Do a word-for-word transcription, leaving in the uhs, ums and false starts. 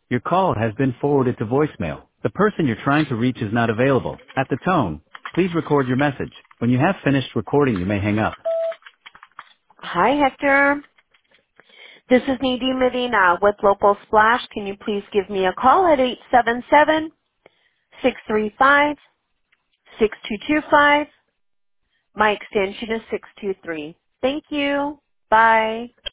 Your call has been forwarded to voicemail. The person you're trying to reach is not available. At the tone, please record your message. When you have finished recording, you may hang up. Hi, Hector. This is Nadine Medina with Local Splash. Can you please give me a call at eight seven seven, six three five, six two two five? My extension is six two three. Thank you. Bye.